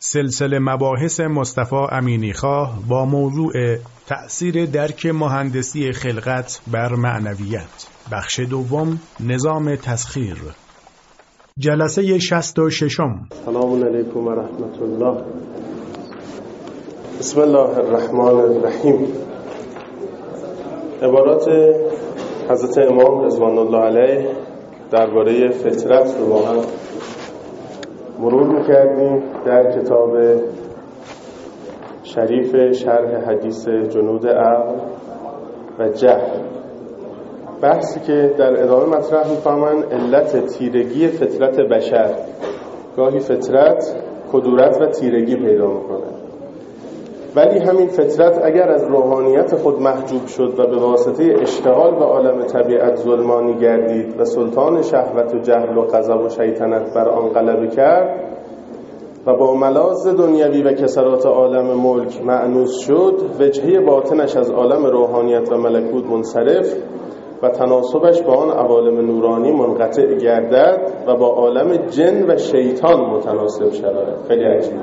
سلسله مباحث مصطفی امینیخواه با موضوع تأثیر درک مهندسی خلقت بر معنویت، بخش دوم، نظام تسخیر، جلسه 66. سلام علیکم و رحمت الله. بسم الله الرحمن الرحیم. عبارات حضرت امام رضوان الله علیه درباره فطرت رو با هم مرور می‌کردیم در کتاب شریف شرح حدیث جنود عقل و جهل. بحثی که در ادامه مطرح می‌فرمایند علت تیرگی فطرت بشر. گاهی فطرت کدورت و تیرگی پیدا می‌کند، ولی همین فطرت اگر از روحانیت خود محجوب شد و به واسطه اشتغال به عالم طبیعت ظلمانی گردید و سلطان شهوت و جهل و غضب و شیطنت بر آن غلبه کرد و با ملاذ دنیوی و کسرات عالم ملک مأنوس شد، وجهه باطنش از عالم روحانیت و ملکوت منصرف و تناسبش با آن عوالم نورانی منقطع گردد و با عالم جن و شیطان متناسب شود. خیلی عجیبه.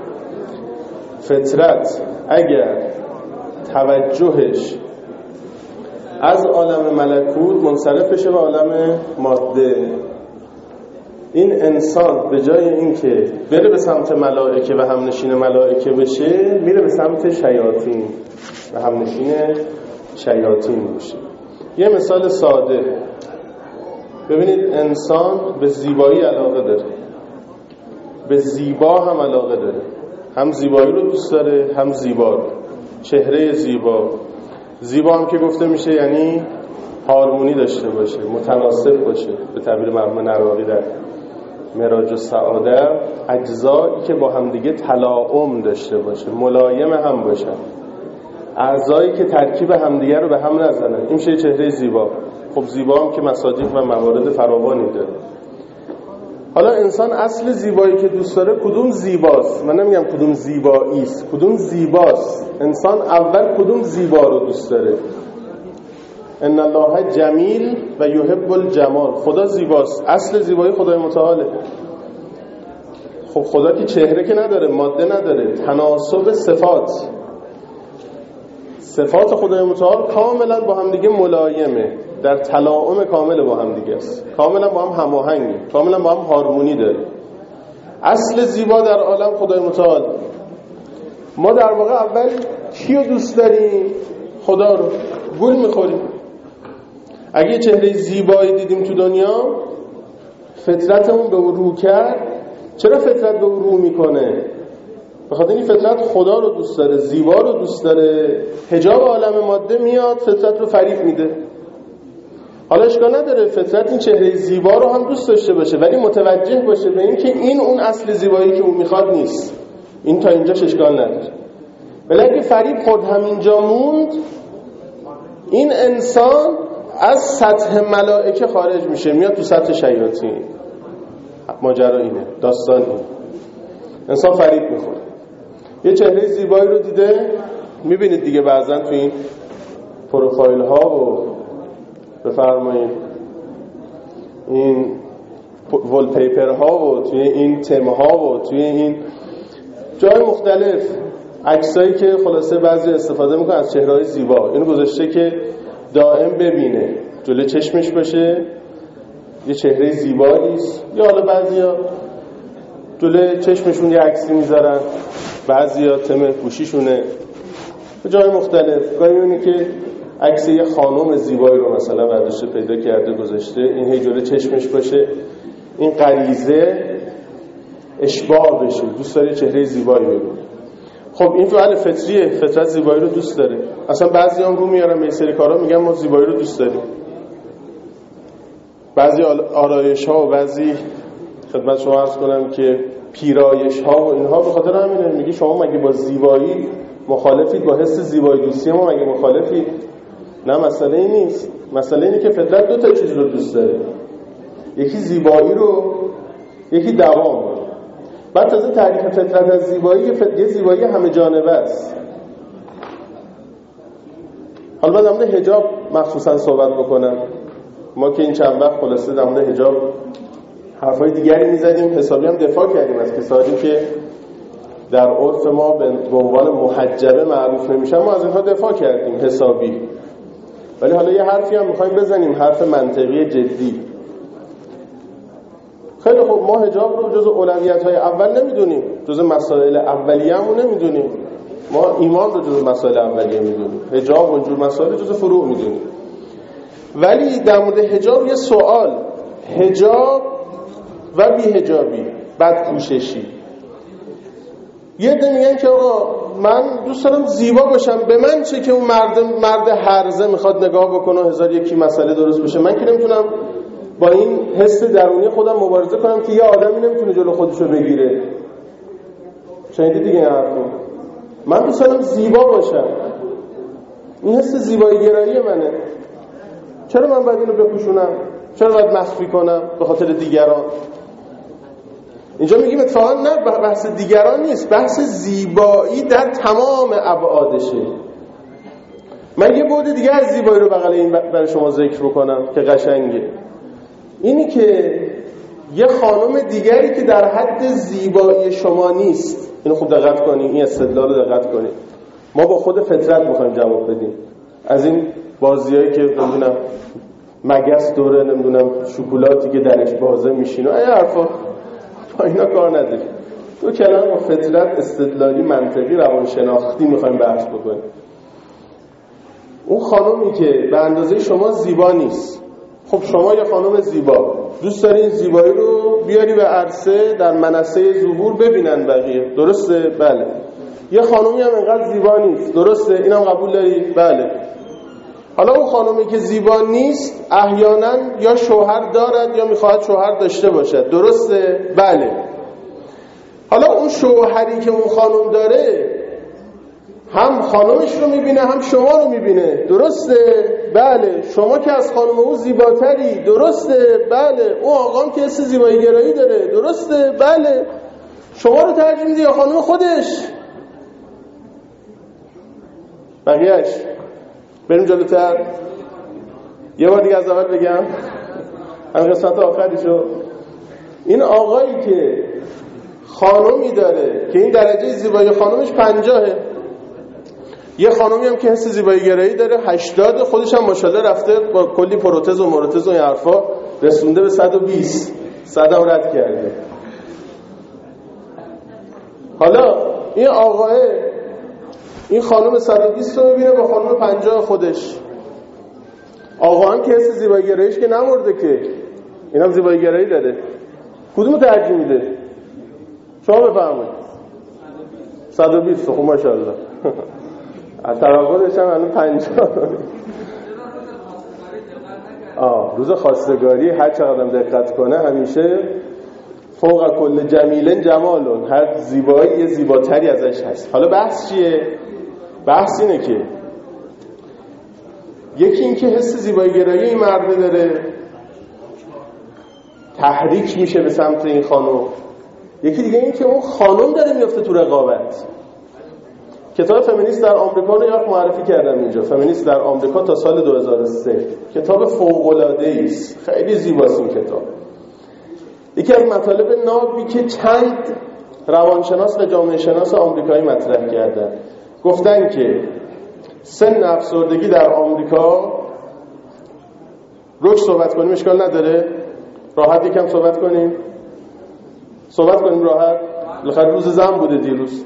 فطرت اگر توجهش از عالم ملکوت منصرف بشه به عالم ماده، این انسان به جای اینکه بره به سمت ملائکه و همنشین ملائکه بشه، میره به سمت شیاطین و همنشین شیاطین بشه. یه مثال ساده، ببینید انسان به زیبایی علاقه داره، به زیبا هم علاقه داره، هم زیبایی رو دوست داره هم زیبا رو. چهره زیبا، زیبا هم که گفته میشه یعنی هارمونی داشته باشه، متناسب باشه. به تعبیر مرحوم نراقی در معراج السعاده، اجزایی که با همدیگه تلاؤم داشته باشه، ملایم هم باشن، اعضایی که ترکیب همدیگه رو به هم نزنن، این میشه چهره زیبا. خب زیبا هم که مصادیق و موارد فراوانی داره. حالا انسان اصل زیبایی که دوست داره کدوم زیباست؟ من نمیگم کدوم زیبایی است، کدوم زیباست. انسان اول کدوم زیبا رو دوست داره؟ ان الله جمیل و یحب الجمال. خدا زیباست، اصل زیبایی خدای متعاله. خب خدا که چهره که نداره، ماده نداره، تناسب صفات خدای متعال کاملا با هم دیگه ملایمه، در تلاؤم کامل با هم دیگه است، کاملا با هم هماهنگه، کاملا با هم هارمونی داره. اصل زیبا در عالم خدای متعال. ما در واقع اول کیو دوست داریم؟ خدا رو. گول میخوریم. اگه چهره زیبایی دیدیم تو دنیا، فطرتمون به او رو کرد. چرا فطرت به او رو میکنه؟ بخاطر این فطرت خدا رو دوست داره، زیبا رو دوست داره. حجاب عالم ماده میاد فطرت رو فریب میده. حالا اشکال نداره فطرت این چهره زیبا رو هم دوست داشته باشه، ولی متوجه باشه به این که این اون اصل زیبایی که اون میخواد نیست. این تا اینجاش اشکال نداره. ولی اگه فریب خورد همینجا موند، این انسان از سطح ملائکه خارج میشه، میاد تو سطح شیاطین. ماجرا اینه، داستان اینه. انسان فریب میخوره. یه چهره زیبایی رو دیده، میبینید دیگه بعضن تو این پروفایل ها و بفرمایید این والپیپر ها و توی این تم ها و توی این جای مختلف عکسایی که خلاصه بعضی استفاده میکنن از چهره‌های زیبا، اینو گذاشته که دائم ببینه، جلوی چشمش باشه یه چهره زیبایی است. یا حالا بعضیا جلوی چشمشون یه عکسی میذارن، بعضیا تم گوشیشونه، به جای مختلف. گاهی میبینی که عکس یه خانم زیبایی رو مثلا برداشته پیدا کرده گذاشته، این هی جلوی چشمش باشه، این غریزه اشباع بشه، دوست داره چهره زیبایی ببینه. خب این فعل فطریه، فطرت زیبایی رو دوست داره. اصلا بعضی هم رو میارن به سری کارا میگن ما زیبایی رو دوست داریم. بعضی آرایش ها و بعضی خدمت شما عرض کنم که پیرایش ها و اینها به خاطر همینه. میگه شما مگه با زیبایی مخالفید؟ با حس زیبایی دوستی ما مگه مخالفید؟ نه، مسئله این نیست. مسئله اینه که فطرت دو تا چیز رو دوست داره، یکی زیبایی رو، یکی دوام رو. بعد تازه تعریف فطرت از زیبایی یه زیبایی همه جانبه است. حالا من در مورد حجاب مخصوصا صحبت بکنم. ما که این چند وقت خلاصه در مورد حجاب حرفای دیگری میزدیم، حسابی هم دفاع کردیم از کسانی که در عرف ما به عنوان محجبه معروف نمیشن، ما از اینها دفاع کردیم حسابی. ولی حالا یه حرفی هم میخوایم بزنیم، حرف منطقی جدی. خیلی خوب، ما حجاب رو جز اولویت‌های اول نمیدونیم، جز مسائل اولیه‌مون نمیدونیم. ما ایمان رو جز مسائل اولیه میدونیم، حجاب و اینجور مسائل جز فروع میدونیم. ولی در مورد حجاب یه سوال، حجاب و بی حجابی، بدپوششی. یه عده میگن که آقا من دوست دارم زیبا باشم، به من چه که اون مرد هرزه میخواد نگاه بکنه 1001 مسئله درست بشه. من که نمیتونم با این حس درونی خودم مبارزه کنم که یه آدمی نمیتونه جلو خودشو بگیره. شنیدی دیگه این حرفو؟ من دوست دارم زیبا باشم، این حس زیبایی گرایی منه. چرا من باید اینو بپوشونم؟ چرا باید مخفی کنم به خاطر دیگران؟ اینجا میگیم اتفاقا نه، بحث دیگران نیست، بحث زیبایی در تمام ابعادشه. من یه بعد دیگه از زیبایی رو بغل این برای شما ذکر بکنم که قشنگه. اینی که یه خانم دیگری که در حد زیبایی شما نیست، اینو خوب دقت کنید، این استدلال رو دقت کنید. ما با خود فطرت میخوایم جواب بدیم. از این بازیایی که نمیدونم مگس دوره نمیدونم شکلاتی که درش بازه میشین و این حرفا، با اینا کار نداریم. دو کلمه با فطرت استدلالی منطقی روانشناختی میخوایم بحث بکنیم. اون خانومی که به اندازه شما زیبا نیست، خب شما یه خانم زیبا دوست داری این زیبایی رو بیاری به عرصه در منصه ظهور ببینن بقیه، درسته؟ بله. یه خانومی هم انقدر زیبا نیست، درسته؟ اینم قبول داری؟ بله. حالا اون خانومی که زیبا نیست احیانا یا شوهر دارد یا میخواهد شوهر داشته باشد، درسته؟ بله. حالا اون شوهری که اون خانم داره هم خانمش رو میبینه هم شما رو میبینه، درسته؟ بله. شما که از خانم او زیباتری، درسته؟ بله. اون آقام که حس زیبایی گرایی داره، درسته؟ بله. شما رو ترجیح میده یا خانم خودش؟ بقیهش بریم جلوتر. یه بار دیگه از اول بگم، همین قسمت آخریشو. این آقایی که خانمی داره که این درجه زیبایی خانمش 50، یه خانمی هم که حس زیبایی گرایی داره 80، خودش هم ماشاءالله رفته با کلی پروتز و مورتز و این حرفا رسونده به 120، 100 هم رد کرده. حالا این آقاه این خانم 120 رو میبینه با خانم 50 خودش. آقا هم که حس زیبایی گراییش که نمورده که، این هم زیبایی گرایی داره. کدومو ترجیح میده؟ شما بفرمایید. 120. خب ماشاءالله. از طرف خودش هم الان 50. روز خواستگاری هر چقدر دقت کنه همیشه فوق کل جمیلن جمالون، هر زیبایی یه زیباتری ازش هست. حالا بحث چیه؟ بحث اینه که یکی این که حس زیبایی گرایی این مرده داره تحریک میشه به سمت این خانم، یکی دیگه این که اون خانم داره میفته تو رقابت. کتاب فمینیست در آمریکا رو یک معرفی کردم اینجا، فمینیست در آمریکا تا سال 2003. کتاب فوق‌العاده‌ای است، خیلی زیباست این کتاب. یکی از مطالب نابی که چند روانشناس و جامعه شناس آمریکایی مطرح کردن، گفتن که سن افسردگی در آمریکا، روش صحبت کنیم اشکال نداره، راحت یکم صحبت کنیم راحت، بالاخره روز زن بوده دیروز.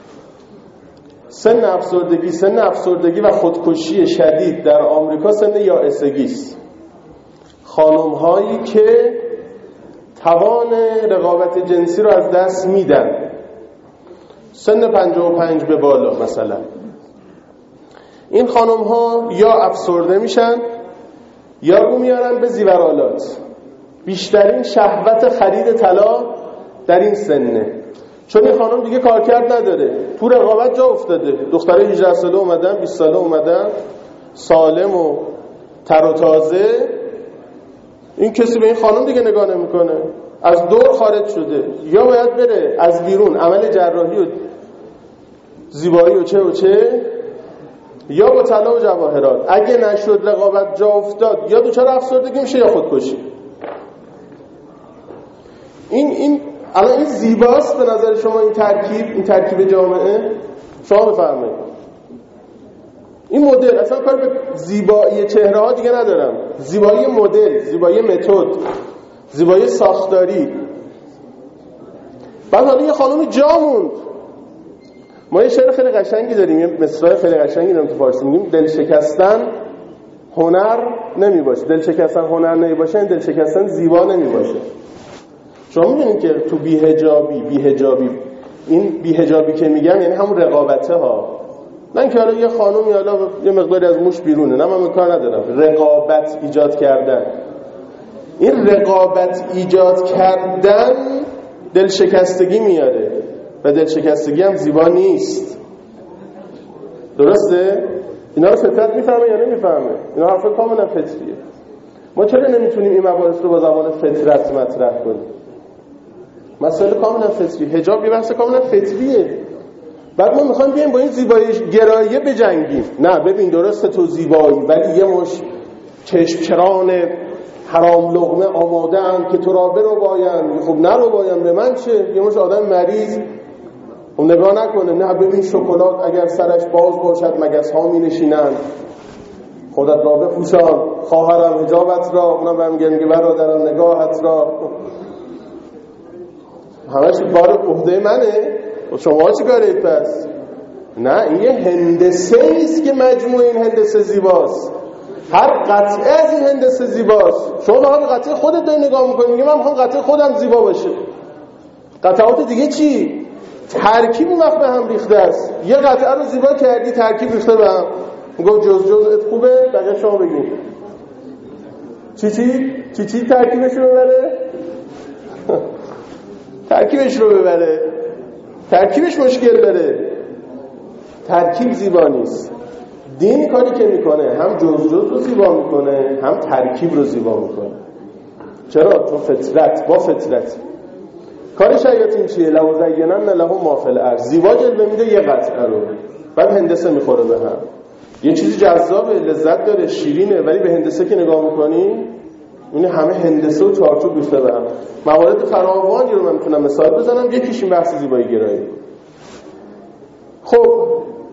سن افسردگی و خودکشی شدید در آمریکا سن یائسگی است. خانم‌هایی که توان رقابت جنسی رو از دست میدن، سن 55 به بالا مثلا، این خانم‌ها یا افسرده میشن یا رو میارن به زیورآلات. بیشترین شهوت خرید طلا در این سنه، چون این خانم دیگه کارکرد نداره، تو رقابت جا افتاده. دخترای 18 ساله اومدن، 20 ساله اومدن، سالم و تر و تازه. این کسی به این خانم دیگه نگاه نمیکنه، از دور خارج شده، یا باید بره از بیرون عمل جراحی و زیبایی و چه یا با طلا و جواهرات. اگه نشد رقابت جا افتاد، یا دوچار افسردگی میشه یا خودکشی. این الان این زیباست به نظر شما این ترکیب جامعه؟ شما بفرمایید. این مدل اصلا کار به زیبایی چهره ها دیگه ندارم. زیبایی مدل، زیبایی متد، زیبایی ساختاری. بعد حالا یه خانم جا موند. ما یه شعر خیلی قشنگی داریم، یه مصرع خیلی قشنگی داریم تو فارسی، میگیم دل شکستن هنر نمی باشه. دل شکستن هنر نمی باشه، این دل شکستن زیبا نمی باشه. شما میدونید که تو بی‌حجابی این بی‌حجابی که میگم یعنی همون رقابته ها. من که حالا یه خانومی حالا یه مقداری از موش بیرونه، نه من کار ندارم. رقابت ایجاد کردن، این رقابت ایجاد کردن دل شکستگی میاره و دل شکستگی هم زیبا نیست. درسته؟ اینا رو فطرت میفهمه یا نمیفهمه؟ اینا حرف کاملا فطریه. ما چرا نمیتونیم این مباحث رو با زبان فطرت مطرح کنیم؟ مسئله کاملا فطری، حجاب یه بحث کاملا فطریه. بعد ما میخوایم بیایم با این زیبایی گرایی بجنگیم. نه ببین درسته تو زیبایی، ولی یه مش چشمچران حرام لقمه آماده ان که تو را بربایند. خب نرو بایم، به من چه؟ یه مش آدم مریض اون نگاه نکنه. نه ببین شکلات اگر سرش باز باشد مگس ها می نشینند. خودت را بپوشان خواهرم حجابت را. اونم برمیگه میگه برادرم نگاهت را. همش بار عهده منه. شما چی کارید پس؟ نه این یه هندسه ایست که مجموع این هندسه زیباست. هر قطعه از این هندسه زیباست. شما به قطعه خودت داری نگاه میکنی، میگه من میخوام قطعه خودم زیبا باشه. قطعات دیگه چی؟ ترکیب اون وقت به هم ریخته است. یه قطعه رو زیبا کردی، ترکیب ریخته به هم. میگم جزءت خوبه، بقیه شما بگید. چی ترکیبش رو ببره؟ ترکیبش رو ببره. ترکیبش مشکل داره. ترکیب زیبا نیست. دین کاری که میکنه هم جز رو زیبا میکنه، هم ترکیب رو زیبا میکنه. چرا؟ چون فطرت با فطرت. کار شیاطین چیه؟ لو زینن لهم ما فی الارض. زیبا جلوه میده یه قطعه رو، بعد هندسه میخوره به هم. یه چیزی جذابه، لذت داره، شیرینه، ولی به هندسه که نگاه میکنی این همه هندسه و چارچوب ریخته به هم. موارد فراوانی رو من میتونم مثال بزنم، یکیش این بحث زیبایی گرایی. خب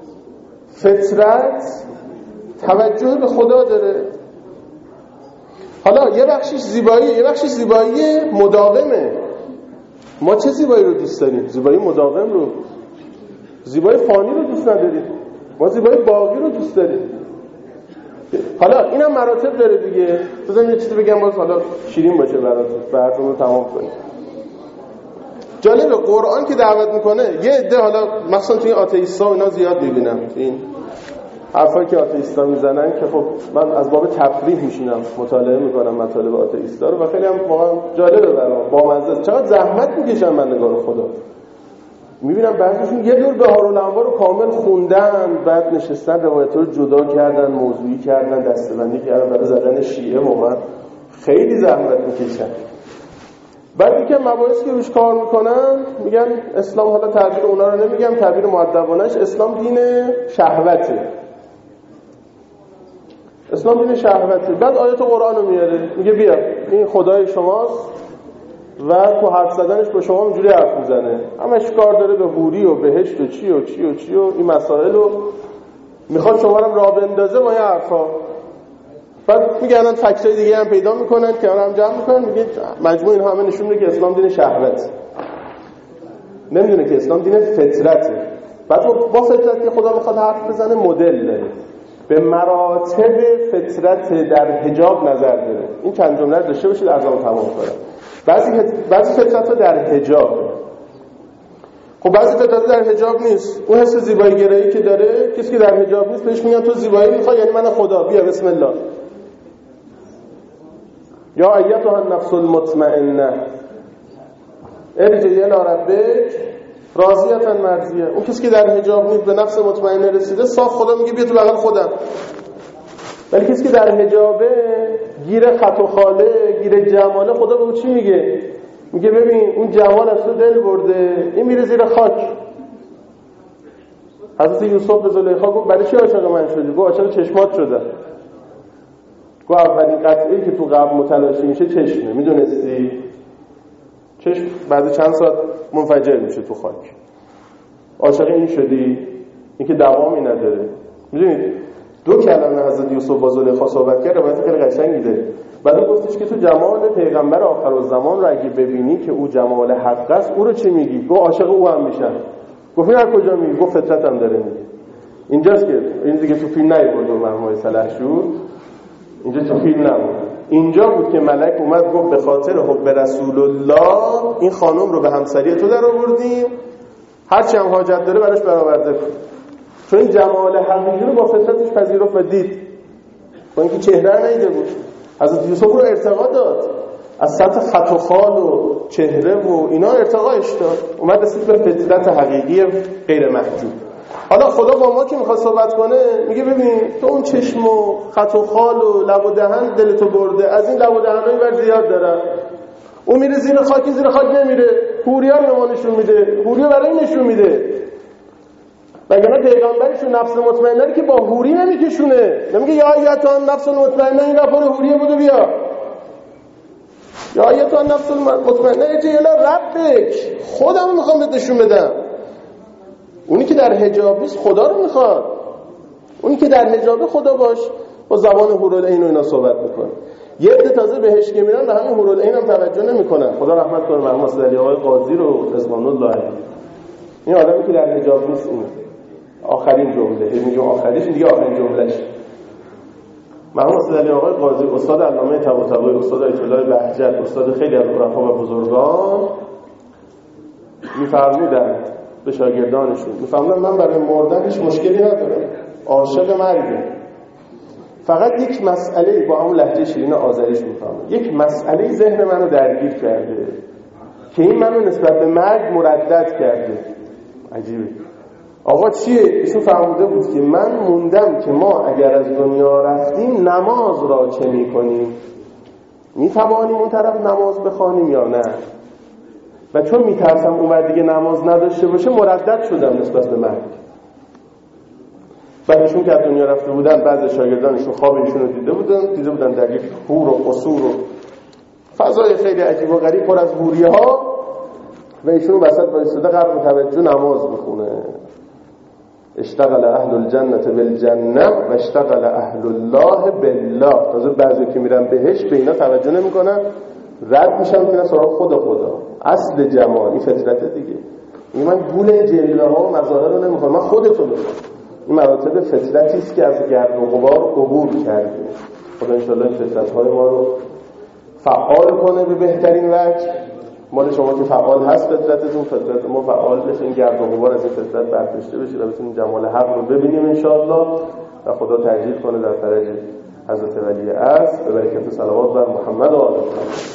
فطرت توجه به خدا داره. حالا یه بخشش زیباییه، یه بخشش زیبایی مداومه. ما چه زیبایی رو دوست داریم؟ زیبایی مداوم رو. زیبایی فانی رو دوست نداریم. ما زیبایی باقی رو دوست داریم. حالا اینم مراتب داره دیگه. بذارم یه چیزی بگم باز حالا شیرین باشه براتون رو تمام کنیم. جالبه قرآن که دعوت میکنه یه عده، حالا مثلا توی آتئیستا اینا زیاد میبینم این حرفایی که آتئیستا میزنن که خب من از باب تفریح میشینم مطالعه میکنم مطالب آتئیستا رو و خیلی هم واقعا جالبه برام، بامزه. چقدر زحمت میکشن من نگاه خدا میبینم. بعضیشون یه دور بهارالانوار رو کامل خوندن، بعد نشستن روایت‌ها رو جدا کردن، موضوعی کردن، دسته‌بندی کردن برای زدن شیعه. واقعا خیلی زحمت میکشن. بعد که مباحثی که روش کار میکنن میگن اسلام، حالا تعبیر اونا رو نمیگم، تعبیر مؤدبانش، اسلام دین شهوته. اسلام دین شهوته. بعد آیات قرآن رو میاره، میگه بیا این خدای شماست و تو حرف زدنش با شما اینجوری حرف میزنه، همش کار داره به حوری و بهشت و چی و چی و چی و این مسائل رو میخواد شما رو راه بندازه با این حرفا. بعد میگه الان فکتای دیگه هم پیدا میکنن که هم جمع میکنن، میگه مجموع این همه نشون میده که اسلام دین شهوت، نمیدونه که اسلام دین فطرته. بعد با فطرت که خدا میخواد حرف بزنه مدل داره، به مراتب فطرت در حجاب نظر داره. این چند جمله رو داشته باشید ارزام تمام کنم. بعضی فطرت‌ها در حجاب، خب بعضی فطرت‌ها در حجاب نیست. اون حس زیبایی گرایی که داره، کسی که در حجاب نیست بهش میگن تو زیبایی میخوای، یعنی من خدا، بیا بسم الله. یا ایتها النفس المطمئنه ارجعی الی ربک راضیه مرضیه. اون کسی که در حجاب نیست به نفس مطمئنه رسیده، صاف خدا میگه بیا تو بغل خودم. ولی کسی که در حجابه گیر خط و خاله، گیر جماله، خدا به اون چی میگه؟ میگه ببین اون جمال از تو دل برده، این میره زیر خاک. حضرت یوسف به زلیخا گفت برای چی عاشق من شدی؟ گفت عاشق چشمات شدم. گفت اولین قطعه‌ای که تو قبر متلاشی میشه چشمه، میدونستی؟ چشم بعد چند ساعت منفجر میشه تو خاک. عاشق این شدی، این که دوامی نداره. میدونید دو کلمه حضرت یوسف با زلیخا صحبت کرد، روایت خیلی قشنگی داره. بعد گفتش که تو جمال پیغمبر آخرالزمان رو اگه ببینی که او جمال حق است، او رو چی میگی؟ گفت عاشق او هم میشن. گفت این از کجا میگی؟ گفت فطرتم داره میگه. اینجاست که این دیگه تو فیلم نیورد و مرحوم سلحشور، اینجا تو فیلم نبود. اینجا بود که ملک اومد گفت به خاطر حب رسول الله این خانم رو به همسری تو در آوردیم، هر چی هم حاجت داره براش برآورده کن. چون این جمال حقیقی رو با فطرتش پذیرفت و دید، با اینکه چهره نیده بود. حضرت یوسف رو ارتقا داد، از سطح خط و خال و چهره و اینا ارتقاش داد، اومد رسید به فطرت حقیقی غیر محجوب. حالا خدا با ما که میخواد صحبت کنه میگه ببین تو اون چشم و خط و خال و لب و دهن دلتو برده، از این لب و دهنای بر زیاد داره. اون میره زیر خاک، زیر خاک نمیره، حوریا رو نشون میده، حوریا برای نشون میده. وگرنه پیغمبرشون نفس مطمئنه که با حوری نمیکشونه، نمیگه یا ایتان نفس مطمئنه این رفار حوریه بودو بیا، یا ایتان نفس مطمئنه اجی الا ربک، خودم میخوام بهت نشون بدم. اونی که در حجاب نیست خدا رو میخواد، اونی که در حجاب خدا باش، با زبان حورالعین و اینا صحبت میکنه. یه عده تازه بهش که میرن به همین حورالعین هم توجه نمیکنن. خدا رحمت کنه مرحوم استاد علی آقای قاضی رو رضوان الله علیه. این آدمی که در حجاب نیست، این آخرین جمله میگم آخریش دیگه آخرین جملهش. مرحوم استاد علی آقای قاضی استاد علامه طباطبایی، استاد آیت الله بهجت، استاد خیلی از عرفا و بزرگان میفرمودن به شاگردانشون، میفهمن من برای مردن هیچ مشکلی ندارم، عاشق مرگم، فقط یک مسئله با همون لهجه شیرین آذریش میفهمم، یک مسئله ذهن منو درگیر کرده که این منو نسبت به مرگ مردد کرده. عجیبه. آقا چیه؟ ایشون فرموده بود که من موندم که ما اگر از دنیا رفتیم نماز را چه میکنیم؟ میتوانیم اون طرف نماز بخوانیم یا نه؟ و چون میترسم اون دیگه نماز نداشته باشه مردد شدم نسبت به مرگ. بعدشون که از دنیا رفته بودن بعضی شاگردانشون خواب ایشون رو دیده بودن در یک حور و قصور و فضای خیلی عجیب و غریب پر از حوریه ها و ایشون وسط وایساده غرق توجه نماز بخونه. اشتغل اهل الجنه بالجنه و اشتغل اهل الله بالله. تازه بعضی که میرن بهش به اینا توجه نمیکنن، رد میشن که سراغ خدا. اصل جمال این فطرت دیگه. من گول جلیله ها و مظاهر رو نمیخوام، من خودتو میخوام. این مراتب فطرتی است که از گرد و غبار عبور کردیم. خدا ان شاءالله فطرت‌های ما رو فعال کنه به بهترین وجه. مال شما که فعال هست فطرتتون، فطرت ما فعال بشه، این گرد و غبار از این فطرت برداشته بشه و بتونیم جمال حق رو ببینیم ان شاءالله و خدا تجلیل کنه در فرج حضرت ولی عصر به برکت صلوات بر محمد و آل محمد.